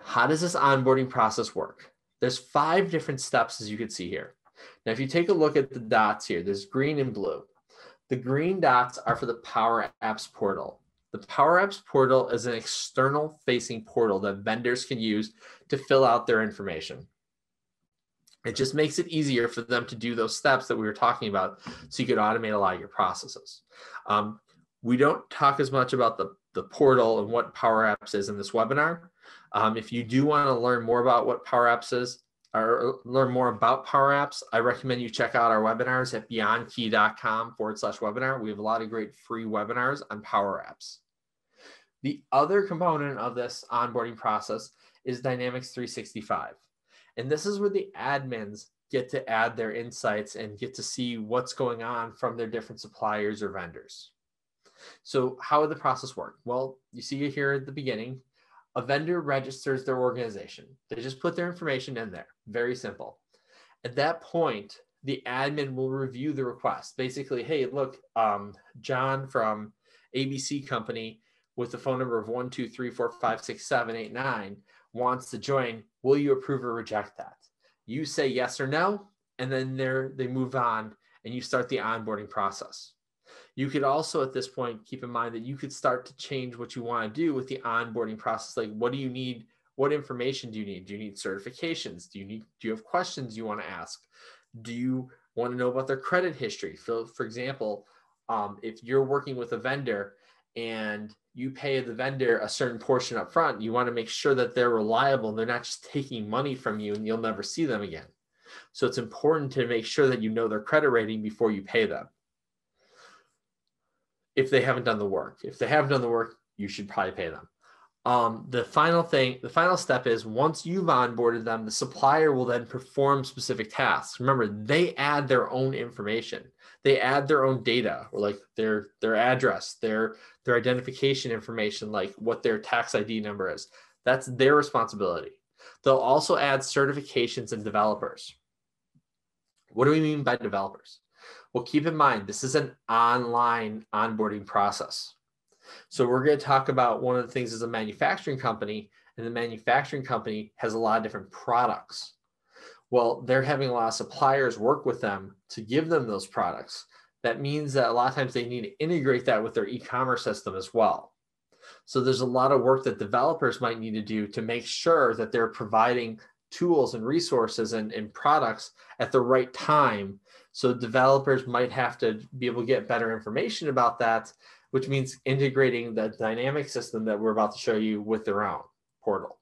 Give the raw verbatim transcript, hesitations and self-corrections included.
how does this onboarding process work? There's five different steps, as you can see here. Now, if you take a look at the dots here, there's green and blue. The green dots are for the Power Apps portal. The Power Apps portal is an external facing portal that vendors can use to fill out their information. It just makes it easier for them to do those steps that we were talking about, so you could automate a lot of your processes. Um, we don't talk as much about the, the portal and what Power Apps is in this webinar. Um, if you do want to learn more about what Power Apps is, or learn more about Power Apps, I recommend you check out our webinars at beyondkey.com forward slash webinar. We have a lot of great free webinars on Power Apps. The other component of this onboarding process is Dynamics three sixty-five. And this is where the admins get to add their insights and get to see what's going on from their different suppliers or vendors. So how would the process work? Well, you see it here at the beginning. A vendor registers their organization. They just put their information in there. Very simple. At that point, the admin will review the request. Basically, hey, look, um, John from A B C Company with the phone number of one two three four five six seven eight nine wants to join. Will you approve or reject that? You say yes or no, and then they move on and you start the onboarding process. You could also at this point keep in mind that you could start to change what you want to do with the onboarding process. Like, what do you need? What information do you need? Do you need certifications? Do you need, do you have questions you want to ask? Do you want to know about their credit history? So for example, um, if you're working with a vendor and you pay the vendor a certain portion up front, you want to make sure that they're reliable and they're not just taking money from you and you'll never see them again. So it's important to make sure that you know their credit rating before you pay them, if they haven't done the work. If they haven't done the work, you should probably pay them. Um, the final thing, the final step is once you've onboarded them, the supplier will then perform specific tasks. Remember, they add their own information. They add their own data, or like their, their address, their, their identification information, like what their tax I D number is. That's their responsibility. They'll also add certifications and developers. What do we mean by developers? Well, keep in mind, this is an online onboarding process. So we're going to talk about one of the things as a manufacturing company, and the manufacturing company has a lot of different products. Well, they're having a lot of suppliers work with them to give them those products. That means that a lot of times they need to integrate that with their e-commerce system as well. So there's a lot of work that developers might need to do to make sure that they're providing tools and resources and, and products at the right time. So developers might have to be able to get better information about that, which means integrating the dynamic system that we're about to show you with their own portal.